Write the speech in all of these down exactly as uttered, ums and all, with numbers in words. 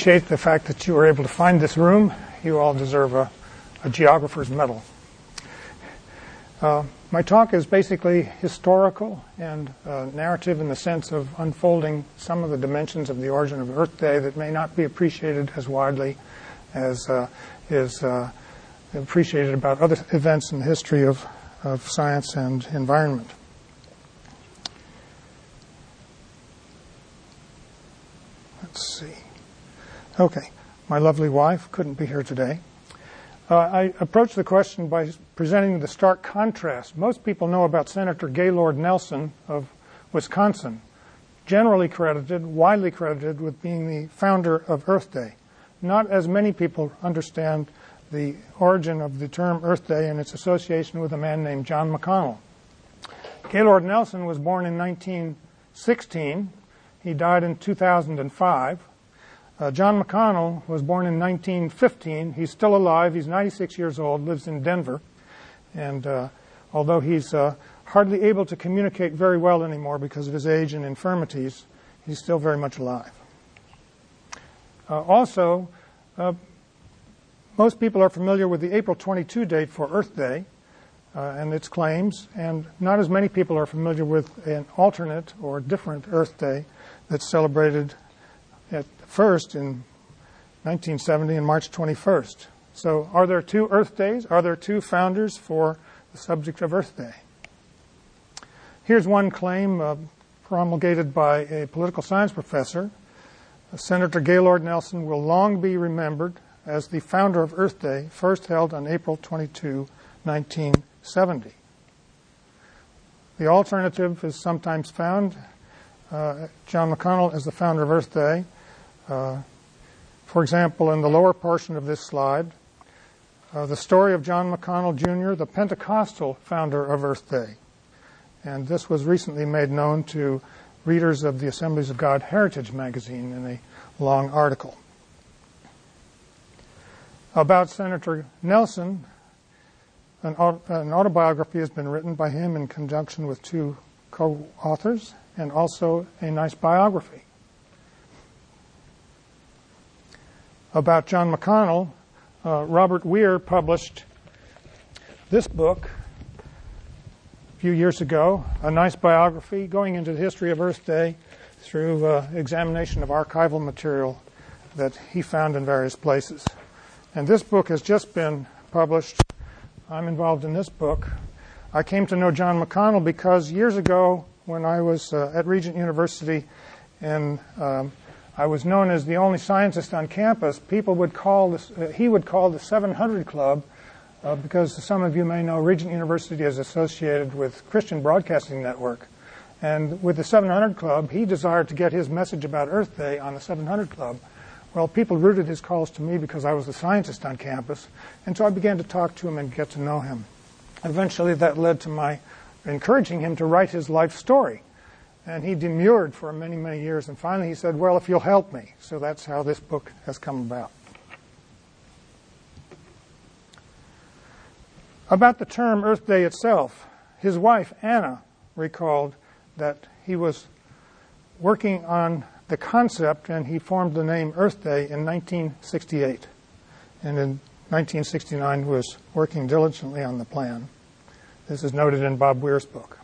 appreciate the fact that you were able to find this room. You all deserve a, a geographer's medal. Uh, my talk is basically historical and uh, narrative in the sense of unfolding some of the dimensions of the origin of Earth Day that may not be appreciated as widely as uh, is uh, appreciated about other events in the history of, of science and environment. Let's see. Okay. My lovely wife couldn't be here today. Uh, I approached the question by presenting the stark contrast. Most people know about Senator Gaylord Nelson of Wisconsin, generally credited, widely credited with being the founder of Earth Day. Not as many people understand the origin of the term Earth Day and its association with a man named John McConnell. Gaylord Nelson was born in nineteen sixteen. He died in two thousand five. Uh, John McConnell was born in nineteen fifteen. He's still alive. He's ninety-six years old, lives in Denver. And uh, although he's uh, hardly able to communicate very well anymore because of his age and infirmities, he's still very much alive. Uh, also, uh, most people are familiar with the April twenty-second date for Earth Day uh, and its claims, and not as many people are familiar with an alternate or different Earth Day that's celebrated at first in nineteen seventy and March twenty-first. So are there two Earth Days? Are there two founders for the subject of Earth Day? Here's one claim uh, promulgated by a political science professor. Senator Gaylord Nelson will long be remembered as the founder of Earth Day, first held on April twenty-second, nineteen seventy. The alternative is sometimes found. Uh, John McConnell as the founder of Earth Day. Uh, for example, in the lower portion of this slide, uh, the story of John McConnell Junior, the Pentecostal founder of Earth Day. And this was recently made known to readers of the Assemblies of God Heritage magazine in a long article. About Senator Nelson, an, an autobiography has been written by him in conjunction with two co-authors, and also a nice biography. About John McConnell, uh, Robert Weir published this book a few years ago, a nice biography going into the history of Earth Day through uh, examination of archival material that he found in various places. And this book has just been published. I'm involved in this book. I came to know John McConnell because years ago, when I was uh, at Regent University and um, I was known as the only scientist on campus, people would call this, uh, he would call the seven hundred Club, uh, because some of you may know Regent University is associated with Christian Broadcasting Network. And with the seven hundred Club, he desired to get his message about Earth Day on the seven hundred Club. Well, people routed his calls to me because I was the scientist on campus, and so I began to talk to him and get to know him. Eventually, that led to my encouraging him to write his life story. And he demurred for many, many years. And finally he said, well, if you'll help me. So that's how this book has come about. About the term Earth Day itself, his wife, Anna, recalled that he was working on the concept and he formed the name Earth Day in nineteen sixty-eight. And in nineteen sixty-nine was working diligently on the plan. This is noted in Bob Weir's book.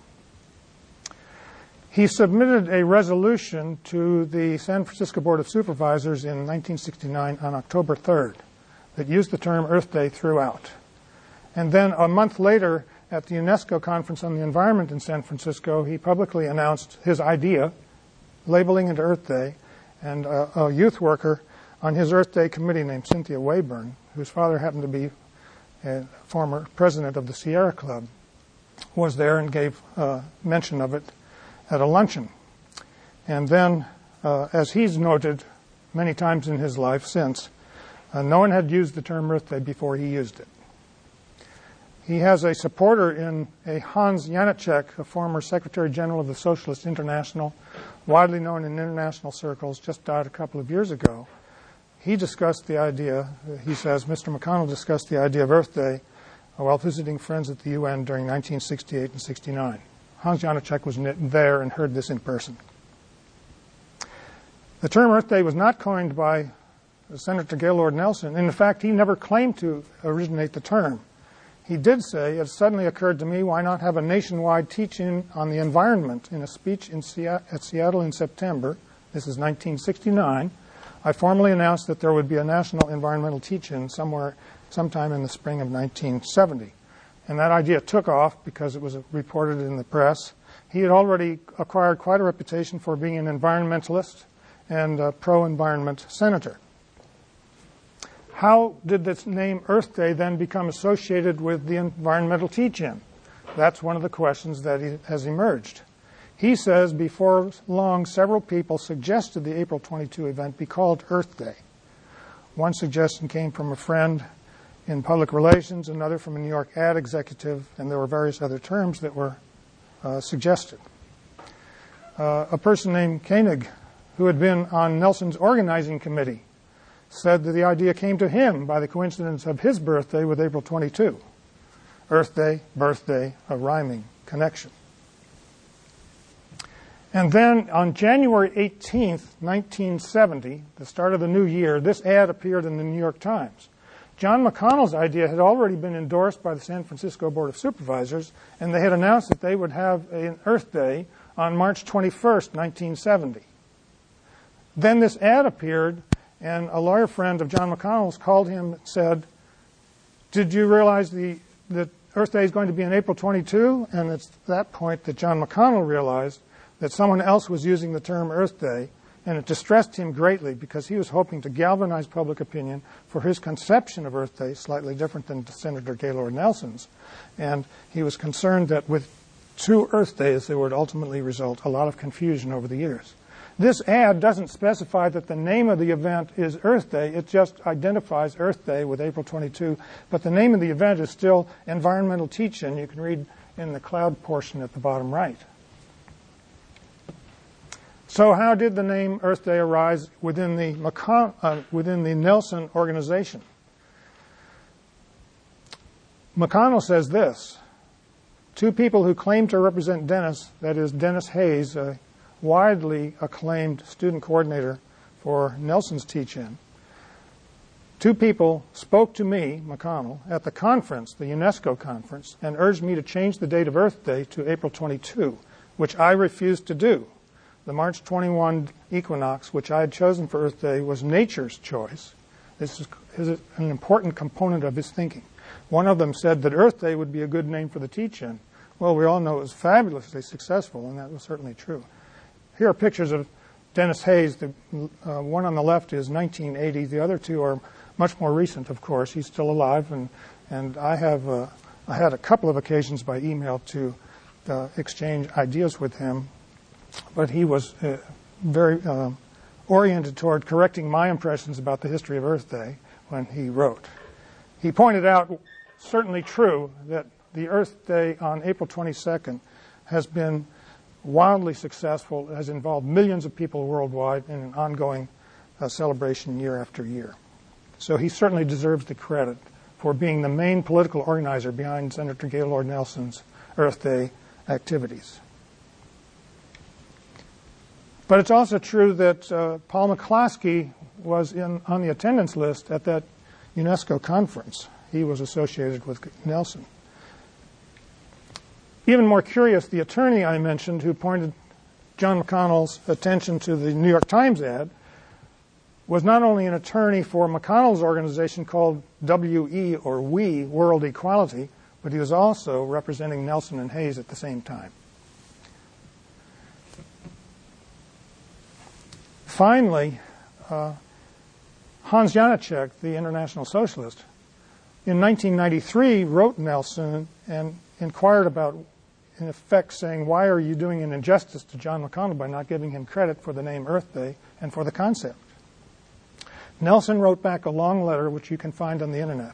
He submitted a resolution to the San Francisco Board of Supervisors in nineteen sixty-nine on October third that used the term Earth Day throughout. And then a month later, at the UNESCO Conference on the Environment in San Francisco, he publicly announced his idea, labeling it Earth Day, and a, a youth worker on his Earth Day committee named Cynthia Wayburn, whose father happened to be a former president of the Sierra Club, was there and gave uh, mention of it at a luncheon. And then, uh, as he's noted many times in his life since, uh, no one had used the term Earth Day before he used it. He has a supporter in a Hans Janacek, a former Secretary General of the Socialist International, widely known in international circles, just died a couple of years ago. He discussed the idea, he says, Mister McConnell discussed the idea of Earth Day while visiting friends at the U N during nineteen sixty-eight and sixty-nine. Hans Janacek was there and heard this in person. The term Earth Day was not coined by Senator Gaylord Nelson, in fact, he never claimed to originate the term. He did say, it suddenly occurred to me, why not have a nationwide teach-in on the environment? In a speech in Seattle, at Seattle in September, this is nineteen sixty-nine, I formally announced that there would be a national environmental teach-in somewhere, sometime in the spring of nineteen seventy. And that idea took off because it was reported in the press. He had already acquired quite a reputation for being an environmentalist and a pro-environment senator. How did this name Earth Day then become associated with the environmental teach-in? That's one of the questions that has emerged. He says before long, several people suggested the April twenty-second event be called Earth Day. One suggestion came from a friend in public relations, another from a New York ad executive, and there were various other terms that were uh, suggested. Uh, a person named Koenig, who had been on Nelson's organizing committee, said that the idea came to him by the coincidence of his birthday with April twenty-second. Earth Day, birthday, a rhyming connection. And then on January eighteenth, nineteen seventy, the start of the new year, this ad appeared in the New York Times. John McConnell's idea had already been endorsed by the San Francisco Board of Supervisors, and they had announced that they would have an Earth Day on March twenty-first, nineteen seventy. Then this ad appeared, and a lawyer friend of John McConnell's called him and said, did you realize the, that Earth Day is going to be on April twenty-second? And it's at that point that John McConnell realized that someone else was using the term Earth Day, and it distressed him greatly because he was hoping to galvanize public opinion for his conception of Earth Day, slightly different than Senator Gaylord Nelson's. And he was concerned that with two Earth Days, there would ultimately result a lot of confusion over the years. This ad doesn't specify that the name of the event is Earth Day. It just identifies Earth Day with April twenty-second. But the name of the event is still Environmental Teach-In. You can read in the cloud portion at the bottom right. So how did the name Earth Day arise within the, McCon- uh, within the Nelson organization? McConnell says this. Two people who claim to represent Dennis, that is Dennis Hayes, a widely acclaimed student coordinator for Nelson's teach-in. Two people spoke to me, McConnell, at the conference, the UNESCO conference, and urged me to change the date of Earth Day to April twenty-second, which I refused to do. The March twenty-first equinox, which I had chosen for Earth Day, was nature's choice. This is, is an important component of his thinking. One of them said that Earth Day would be a good name for the teach-in. Well, we all know it was fabulously successful, and that was certainly true. Here are pictures of Dennis Hayes. The uh, one on the left is nineteen eighty. The other two are much more recent, of course. He's still alive, and, and I have uh, I had a couple of occasions by email to uh, exchange ideas with him, but he was uh, very uh, oriented toward correcting my impressions about the history of Earth Day when he wrote. He pointed out, certainly true, that the Earth Day on April twenty-second has been wildly successful, has involved millions of people worldwide in an ongoing uh, celebration year after year. So he certainly deserves the credit for being the main political organizer behind Senator Gaylord Nelson's Earth Day activities. But it's also true that uh, Paul McCloskey was in, on the attendance list at that UNESCO conference. He was associated with Nelson. Even more curious, the attorney I mentioned who pointed John McConnell's attention to the New York Times ad was not only an attorney for McConnell's organization called W E, or We, World Equality, but he was also representing Nelson and Hayes at the same time. Finally, uh, Hans Janacek, the international socialist, in nineteen ninety-three wrote Nelson and inquired about, in effect, saying, why are you doing an injustice to John McConnell by not giving him credit for the name Earth Day and for the concept? Nelson wrote back a long letter, which you can find on the internet.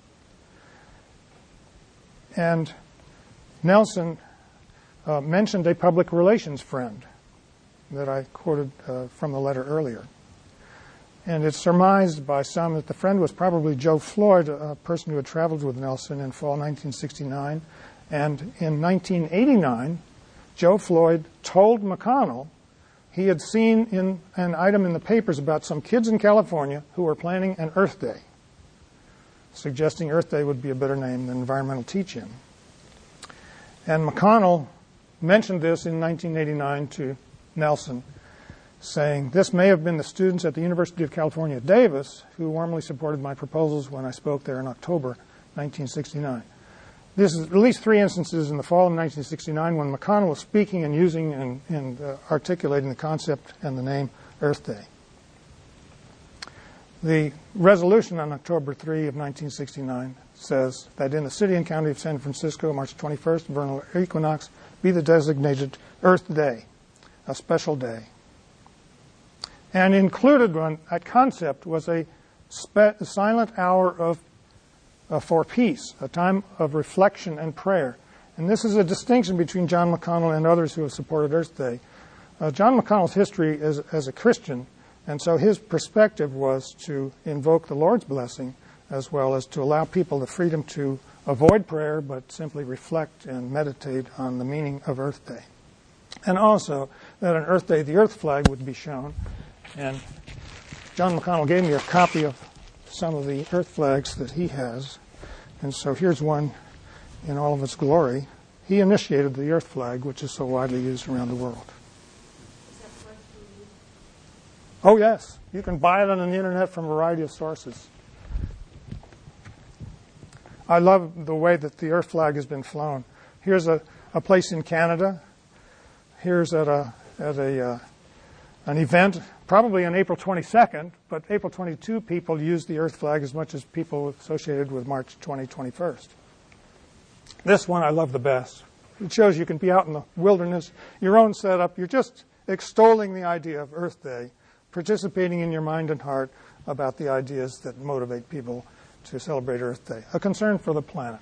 And Nelson uh, mentioned a public relations friend that I quoted uh, from the letter earlier. And it's surmised by some that the friend was probably Joe Floyd, a person who had traveled with Nelson in fall nineteen sixty-nine. And in nineteen eighty-nine, Joe Floyd told McConnell he had seen in an item in the papers about some kids in California who were planning an Earth Day, suggesting Earth Day would be a better name than Environmental Teach-In. And McConnell mentioned this in nineteen eighty-nine to Nelson, saying, "This may have been the students at the University of California at Davis who warmly supported my proposals when I spoke there in October nineteen sixty-nine. This is at least three instances in the fall of nineteen sixty-nine when McConnell was speaking and using and, and uh, articulating the concept and the name Earth Day. The resolution on October third of nineteen sixty-nine says that in the city and county of San Francisco, March twenty-first, vernal equinox, be the designated Earth Day, a special day. And included on that concept was a, spe- a silent hour of uh, for peace, a time of reflection and prayer. And this is a distinction between John McConnell and others who have supported Earth Day. Uh, John McConnell's history as, as a Christian, and so his perspective was to invoke the Lord's blessing as well as to allow people the freedom to avoid prayer but simply reflect and meditate on the meaning of Earth Day. And also that on Earth Day the Earth flag would be shown. And John McConnell gave me a copy of some of the Earth flags that he has. And so here's one in all of its glory. He initiated the Earth flag, which is so widely used around the world. Oh, yes. You can buy it on the internet from a variety of sources. I love the way that the Earth flag has been flown. Here's a, a place in Canada. Here's at a at a uh, an event, probably on April twenty-second, but April twenty-second people use the Earth flag as much as people associated with March twentieth, twenty-first. This one I love the best. It shows you can be out in the wilderness, your own setup. You're just extolling the idea of Earth Day, participating in your mind and heart about the ideas that motivate people to celebrate Earth Day, a concern for the planet.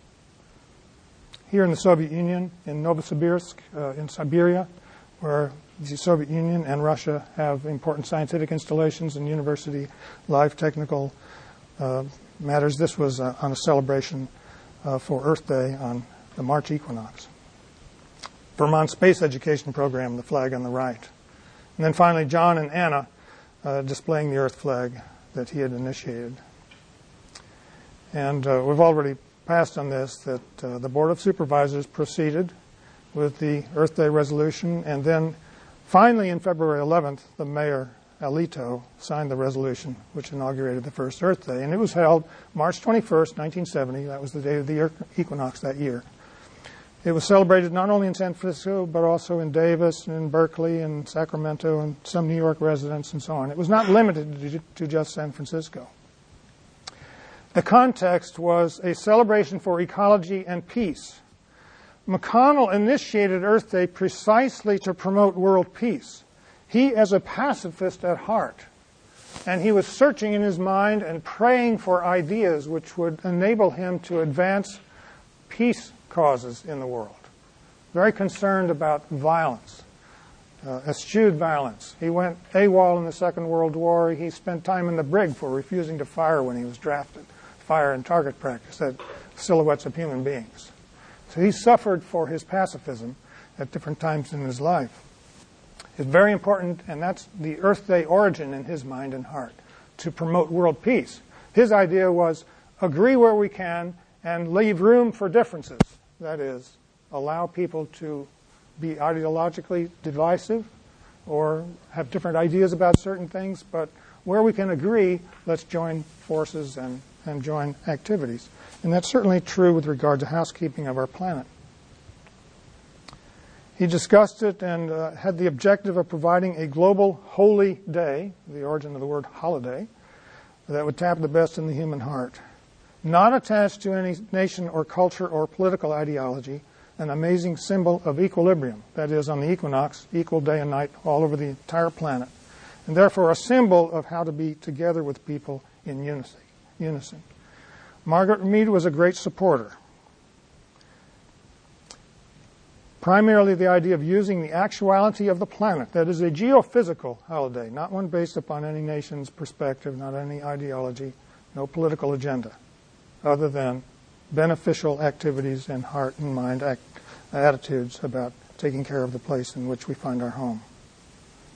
Here in the Soviet Union, in Novosibirsk, uh, in Siberia, where the Soviet Union and Russia have important scientific installations and university live technical uh, matters, this was uh, on a celebration uh, for Earth Day on the March equinox. Vermont Space Education Program, the flag on the right. And then finally, John and Anna uh, displaying the Earth flag that he had initiated. And uh, we've already passed on this, that uh, the Board of Supervisors proceeded with the Earth Day resolution, and then finally on February eleventh, the mayor, Alito, signed the resolution which inaugurated the first Earth Day. And it was held March twenty-first, nineteen seventy. That was the day of the equinox that year. It was celebrated not only in San Francisco, but also in Davis and in Berkeley and Sacramento and some New York residents and so on. It was not limited to just San Francisco. The context was a celebration for ecology and peace. McConnell initiated Earth Day precisely to promote world peace. He, as a pacifist at heart, and he was searching in his mind and praying for ideas which would enable him to advance peace causes in the world. Very concerned about violence, uh, eschewed violence. He went AWOL in the Second World War. He spent time in the brig for refusing to fire when he was drafted. Fire and target practice at silhouettes of human beings. So he suffered for his pacifism at different times in his life. It's very important, and that's the Earth Day origin in his mind and heart, to promote world peace. His idea was agree where we can and leave room for differences. That is, allow people to be ideologically divisive or have different ideas about certain things, but where we can agree, let's join forces and and join activities. And that's certainly true with regard to housekeeping of our planet. He discussed it and uh, had the objective of providing a global holy day, the origin of the word holiday, that would tap the best in the human heart. Not attached to any nation or culture or political ideology, an amazing symbol of equilibrium, that is, on the equinox, equal day and night all over the entire planet, and therefore a symbol of how to be together with people in unity. Unison. Margaret Mead was a great supporter. Primarily the idea of using the actuality of the planet, that is a geophysical holiday, not one based upon any nation's perspective, not any ideology, no political agenda, other than beneficial activities and heart and mind act, attitudes about taking care of the place in which we find our home.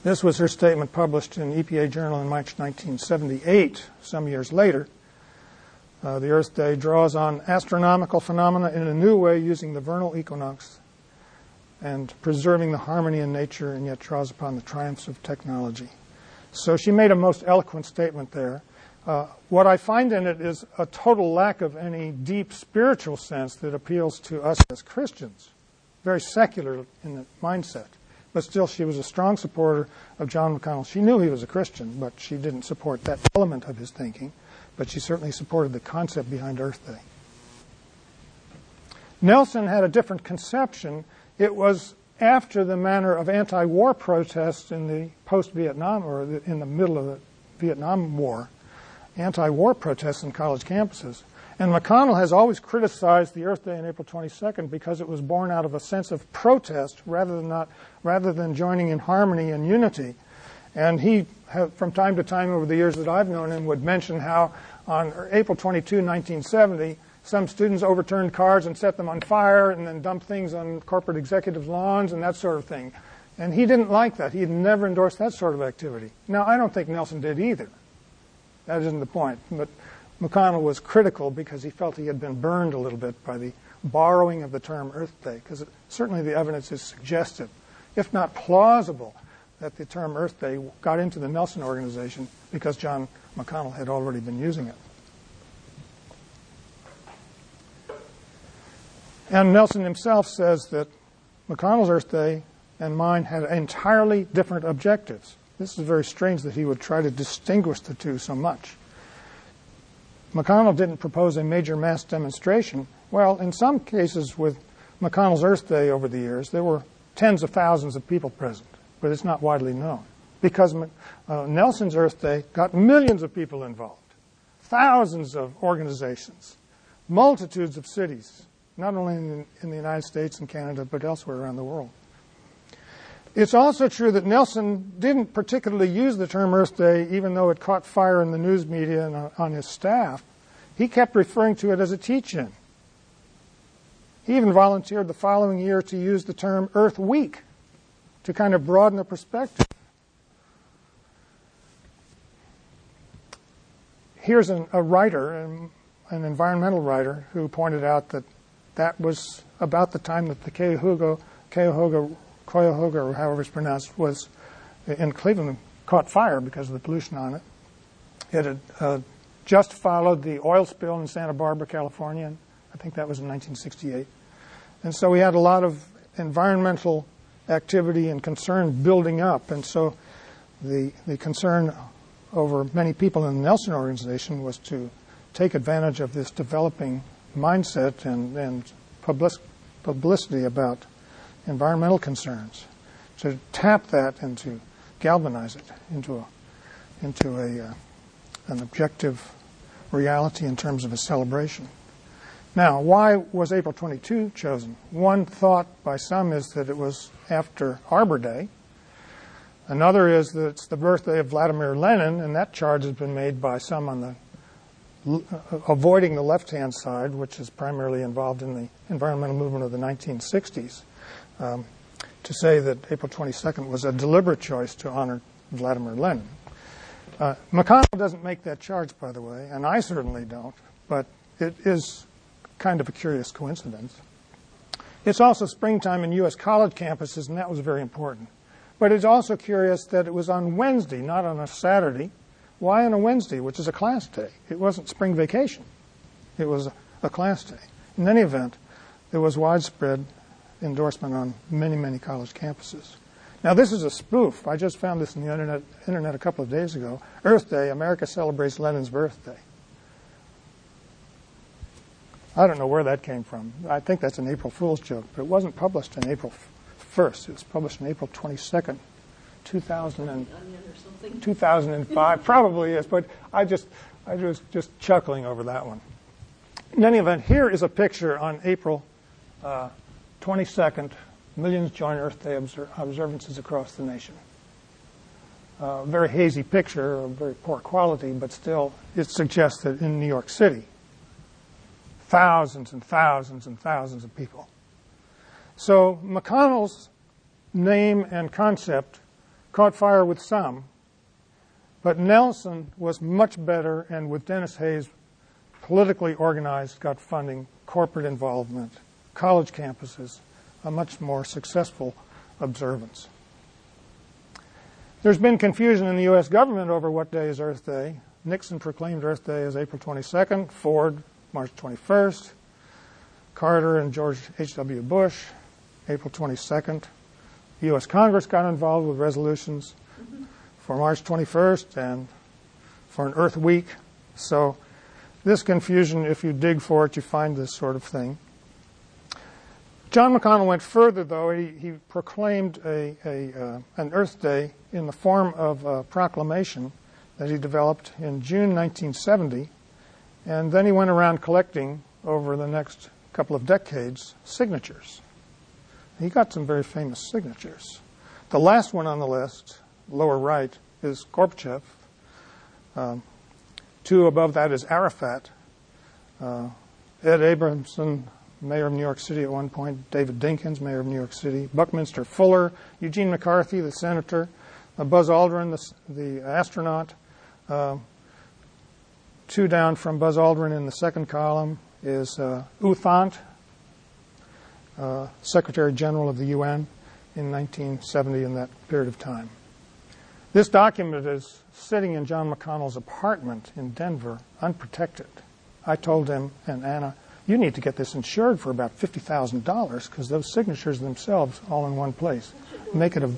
This was her statement published in E P A Journal in March nineteen seventy-eight, some years later. Uh, the Earth Day draws on astronomical phenomena in a new way using the vernal equinox and preserving the harmony in nature, and yet draws upon the triumphs of technology. So she made a most eloquent statement there. Uh, what I find in it is a total lack of any deep spiritual sense that appeals to us as Christians. Very secular in the mindset. But still, she was a strong supporter of John McConnell. She knew he was a Christian, but she didn't support that element of his thinking. But she certainly supported the concept behind Earth Day. Nelson had a different conception. It was after the manner of anti-war protests in the post-Vietnam, or in the middle of the Vietnam War, anti-war protests in college campuses. And McConnell has always criticized the Earth Day on April twenty-second because it was born out of a sense of protest rather than not, rather than joining in harmony and unity. And he, have, from time to time over the years that I've known him, would mention how on April twenty-second, nineteen seventy, some students overturned cars and set them on fire and then dumped things on corporate executives' lawns and that sort of thing. And he didn't like that. He had never endorsed that sort of activity. Now, I don't think Nelson did either. That isn't the point. But McConnell was critical because he felt he had been burned a little bit by the borrowing of the term Earth Day, because certainly the evidence is suggestive, if not plausible, that the term Earth Day got into the Nelson organization because John McConnell had already been using it. And Nelson himself says that McConnell's Earth Day and mine had entirely different objectives. This is very strange that he would try to distinguish the two so much. McConnell didn't propose a major mass demonstration. Well, in some cases with McConnell's Earth Day over the years, there were tens of thousands of people present, but it's not widely known. Because uh, Nelson's Earth Day got millions of people involved, thousands of organizations, multitudes of cities, not only in, in the United States and Canada, but elsewhere around the world. It's also true that Nelson didn't particularly use the term Earth Day, even though it caught fire in the news media and uh, on his staff. He kept referring to it as a teach-in. He even volunteered the following year to use the term Earth Week to kind of broaden the perspective. Here's an, a writer, an, an environmental writer, who pointed out that that was about the time that the Cuyahoga, Cuyahoga, Cuyahoga, or however it's pronounced, was in Cleveland, caught fire because of the pollution on it. It had uh, just followed the oil spill in Santa Barbara, California. I think that was in nineteen sixty-eight. And so we had a lot of environmental activity and concern building up. And so the, the concern over many people in the Nelson organization was to take advantage of this developing mindset and, and public, publicity about environmental concerns, to tap that and to galvanize it into a, into a, uh, an objective reality in terms of a celebration. Now, why was April twenty-second chosen? One thought by some is that it was after Arbor Day. Another is that it's the birthday of Vladimir Lenin, and that charge has been made by some on the avoiding the left-hand side, which is primarily involved in the environmental movement of the nineteen sixties, um, to say that April twenty-second was a deliberate choice to honor Vladimir Lenin. Uh, McConnell doesn't make that charge, by the way, and I certainly don't, but it is kind of a curious coincidence. It's also springtime in U S college campuses, and that was very important. But it's also curious that it was on Wednesday, not on a Saturday. Why on a Wednesday, which is a class day? It wasn't spring vacation. It was a, a class day. In any event, there was widespread endorsement on many, many college campuses. Now, this is a spoof. I just found this in the internet, internet a couple of days ago. Earth Day, America celebrates Lenin's birthday. I don't know where that came from. I think that's an April Fool's joke, but it wasn't published on April first. It was published on April twenty-second, two thousand two thousand five. Probably is, but I just I was just chuckling over that one. In any event, here is a picture on April uh, twenty-second. Millions join Earth Day obser- observances across the nation. Uh, very hazy picture, of very poor quality, but still it suggests that in New York City, thousands and thousands and thousands of people. So McConnell's name and concept caught fire with some, but Nelson was much better, and with Dennis Hayes, politically organized, got funding, corporate involvement, college campuses, a much more successful observance. There's been confusion in the U S government over what day is Earth Day. Nixon proclaimed Earth Day as April twenty-second, Ford March twenty-first, Carter and George H W Bush April twenty-second. The U S Congress got involved with resolutions for March twenty-first and for an Earth Week. So this confusion, if you dig for it, you find this sort of thing. John McConnell went further, though. He, he proclaimed a, a, uh, an Earth Day in the form of a proclamation that he developed in June nineteen seventy, and then he went around collecting over the next couple of decades signatures. He got some very famous signatures. The last one on the list, lower right, is Gorbachev. Um, two above that is Arafat. Uh, Ed Abramson, mayor of New York City at one point, David Dinkins, mayor of New York City, Buckminster Fuller, Eugene McCarthy, the senator, uh, Buzz Aldrin, the, the astronaut. Uh, two down from Buzz Aldrin in the second column is uh, U Thant, uh, Secretary General of the U N in nineteen seventy, in that period of time. This document is sitting in John McConnell's apartment in Denver, unprotected. I told him and Anna, you need to get this insured for about fifty thousand dollars because those signatures themselves all in one place make it a...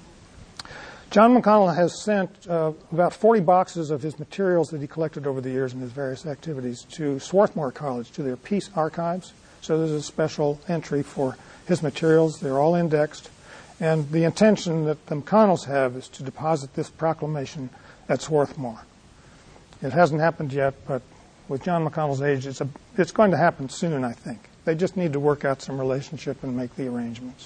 John McConnell has sent uh, about forty boxes of his materials that he collected over the years in his various activities to Swarthmore College, to their peace archives. So there's a special entry for his materials. They're all indexed. And the intention that the McConnells have is to deposit this proclamation at Swarthmore. It hasn't happened yet, but with John McConnell's age, it's, a, it's going to happen soon, I think. They just need to work out some relationship and make the arrangements.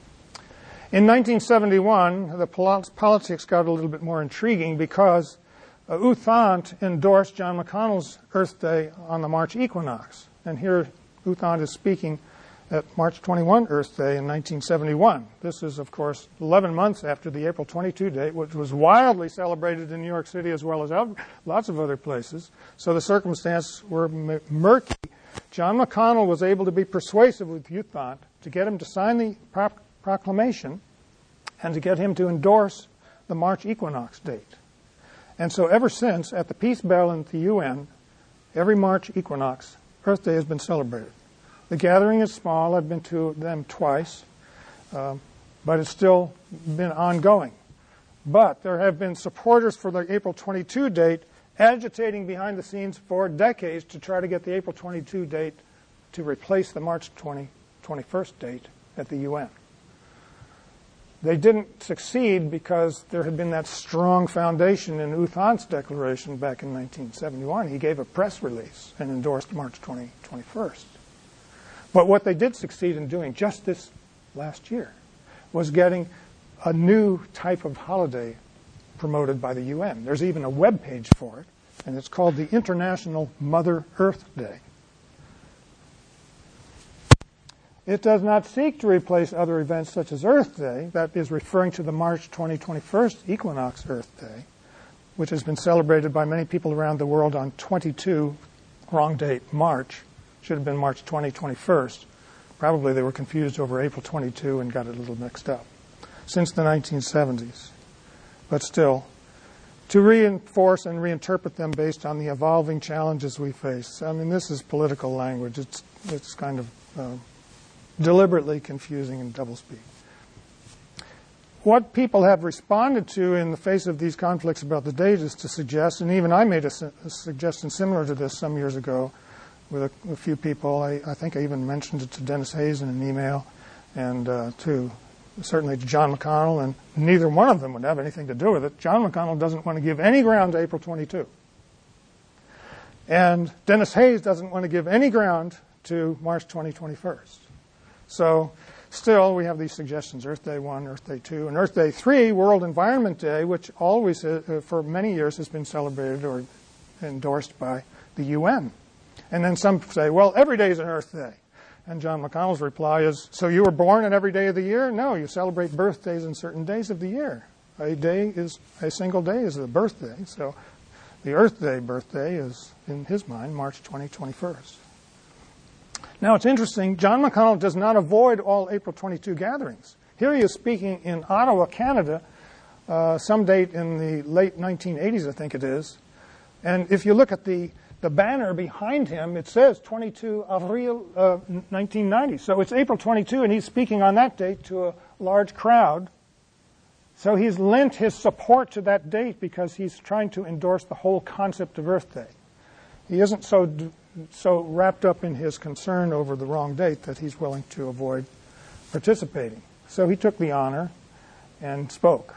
In nineteen seventy-one, the politics got a little bit more intriguing because uh, U Thant endorsed John McConnell's Earth Day on the March equinox. And here U Thant is speaking at March twenty-first Earth Day in nineteen seventy-one. This is, of course, eleven months after the April twenty-second date, which was wildly celebrated in New York City as well as lots of other places. So the circumstances were m- murky. John McConnell was able to be persuasive with U Thant to get him to sign the pro- proclamation and to get him to endorse the March equinox date. And so ever since, at the Peace Bell at the U N, every March equinox, Earth Day has been celebrated. The gathering is small. I've been to them twice, uh, but it's still been ongoing. But there have been supporters for the April twenty-second date agitating behind the scenes for decades to try to get the April twenty-second date to replace the March twentieth, twenty-first date at the U N. They didn't succeed because there had been that strong foundation in U Thant's declaration back in nineteen seventy-one. He gave a press release and endorsed March twentieth, twenty-first. But what they did succeed in doing just this last year was getting a new type of holiday promoted by the U N. There's even a web page for it, and it's called the International Mother Earth Day. It does not seek to replace other events such as Earth Day, that is referring to the March twentieth, twenty-first equinox Earth Day, which has been celebrated by many people around the world on twenty-two, wrong date, March. Should have been March twentieth, twenty-first. Probably they were confused over April twenty-second and got it a little mixed up. Since the nineteen seventies. But still, to reinforce and reinterpret them based on the evolving challenges we face. I mean, this is political language. It's, it's kind of uh, deliberately confusing and doublespeak. What people have responded to in the face of these conflicts about the date is to suggest, and even I made a, su- a suggestion similar to this some years ago with a, a few people. I, I think I even mentioned it to Dennis Hayes in an email, and uh, to certainly to John McConnell, and neither one of them would have anything to do with it. John McConnell doesn't want to give any ground to April twenty-second. And Dennis Hayes doesn't want to give any ground to March twentieth, twenty-first. So still, we have these suggestions, Earth Day one, Earth Day two, and Earth Day three, World Environment Day, which always, uh, for many years, has been celebrated or endorsed by the U N. And then some say, well, every day is an Earth Day. And John McConnell's reply is, so you were born on every day of the year? No, you celebrate birthdays on certain days of the year. a day is a single day is a birthday. So the Earth Day birthday is, in his mind, March twentieth, twenty-first. Now, it's interesting. John McConnell does not avoid all April twenty-second gatherings. Here he is speaking in Ottawa, Canada, uh, some date in the late nineteen eighties, I think it is. And if you look at the, the banner behind him, it says twenty-second Avril uh, nineteen ninety. So it's April twenty-second, and he's speaking on that date to a large crowd. So he's lent his support to that date because he's trying to endorse the whole concept of Earth Day. He isn't so so wrapped up in his concern over the wrong date that he's willing to avoid participating. So he took the honor and spoke.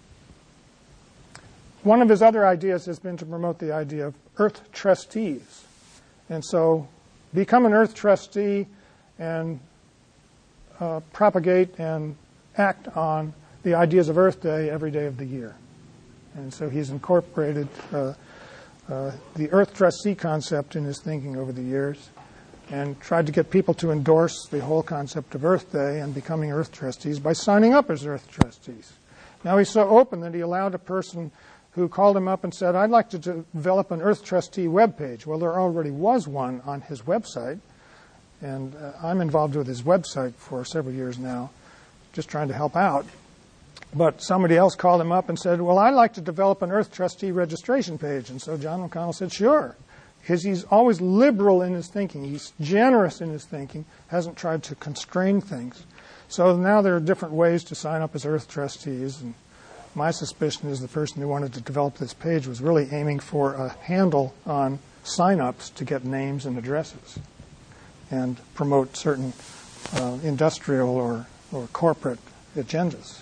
One of his other ideas has been to promote the idea of Earth trustees. And so become an Earth trustee and uh, propagate and act on the ideas of Earth Day every day of the year. And so he's incorporated uh, uh, the Earth trustee concept in his thinking over the years and tried to get people to endorse the whole concept of Earth Day and becoming Earth trustees by signing up as Earth trustees. Now he's so open that he allowed a person who called him up and said, I'd like to develop an Earth trustee webpage. Well, there already was one on his website, and uh, I'm involved with his website for several years now, just trying to help out. But somebody else called him up and said, well, I'd like to develop an Earth trustee registration page. And so John McConnell said, sure, because he's always liberal in his thinking. He's generous in his thinking, hasn't tried to constrain things. So now there are different ways to sign up as Earth trustees. And my suspicion is the person who wanted to develop this page was really aiming for a handle on sign-ups to get names and addresses and promote certain uh, industrial or, or corporate agendas.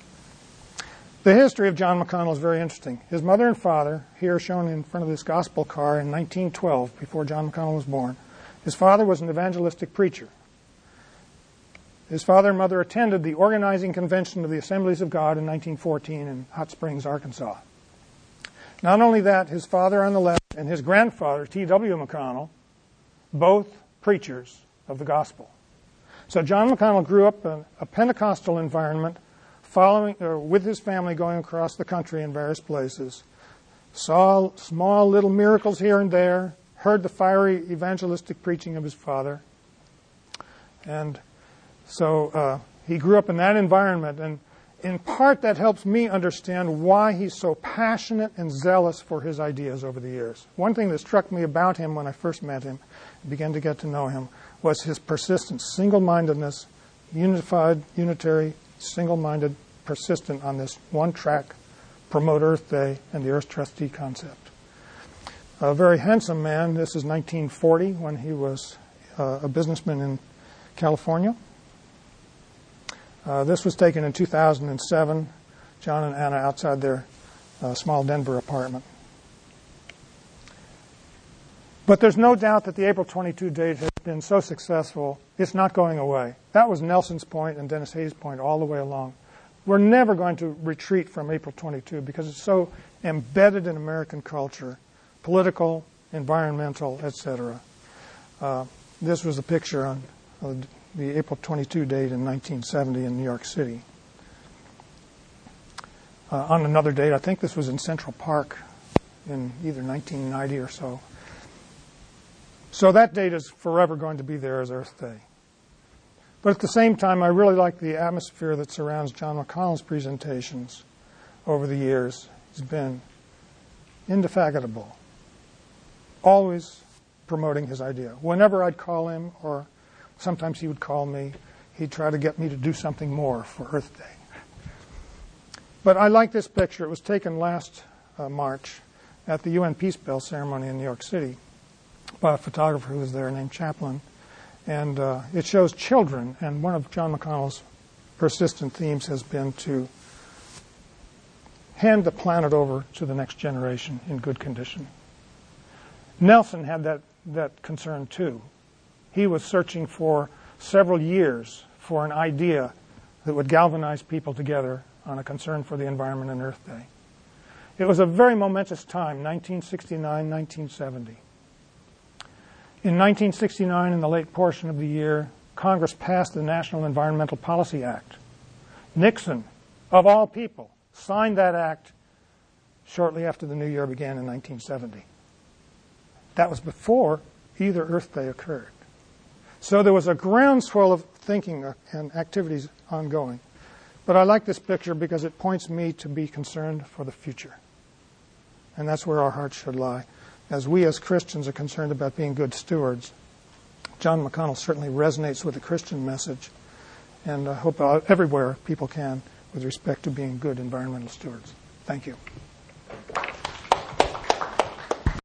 The history of John McConnell is very interesting. His mother and father, here shown in front of this gospel car in nineteen twelve, before John McConnell was born, his father was an evangelistic preacher. His father and mother attended the organizing convention of the Assemblies of God in nineteen fourteen in Hot Springs, Arkansas. Not only that, his father on the left and his grandfather, T W McConnell, both preachers of the gospel. So John McConnell grew up in a Pentecostal environment, following or with his family going across the country in various places, saw small little miracles here and there, heard the fiery evangelistic preaching of his father. And so uh, he grew up in that environment, and in part that helps me understand why he's so passionate and zealous for his ideas over the years. One thing that struck me about him when I first met him, began to get to know him, was his persistent single-mindedness, unified, unitary, single-minded, persistent on this one track, promote Earth Day and the Earth trustee concept. A very handsome man. This is nineteen forty when he was uh, a businessman in California. Uh, this was taken in two thousand seven, John and Anna outside their uh, small Denver apartment. But there's no doubt that the April twenty-second date has been so successful, it's not going away. That was Nelson's point and Dennis Hayes' point all the way along. We're never going to retreat from April twenty-second because it's so embedded in American culture, political, environmental, et cetera. Uh, this was a picture on uh, the April twenty-second date in nineteen seventy in New York City. Uh, on another date, I think this was in Central Park in either nineteen ninety or so. So that date is forever going to be there as Earth Day. But at the same time, I really like the atmosphere that surrounds John McConnell's presentations over the years. He's been indefatigable, always promoting his idea. Whenever I'd call him, or sometimes he would call me, he'd try to get me to do something more for Earth Day. But I like this picture. It was taken last uh, March at the U N Peace Bell ceremony in New York City by a photographer who was there named Chaplin. And uh, it shows children, and one of John McConnell's persistent themes has been to hand the planet over to the next generation in good condition. Nelson had that, that concern too. He was searching for several years for an idea that would galvanize people together on a concern for the environment and Earth Day. It was a very momentous time, nineteen sixty-nine, nineteen seventy. In nineteen sixty-nine, in the late portion of the year, Congress passed the National Environmental Policy Act. Nixon, of all people, signed that act shortly after the new year began in nineteen seventy. That was before either Earth Day occurred. So there was a groundswell of thinking and activities ongoing. But I like this picture because it points me to be concerned for the future. And that's where our hearts should lie. As we as Christians are concerned about being good stewards, John McConnell certainly resonates with the Christian message, and I hope everywhere people can with respect to being good environmental stewards. Thank you.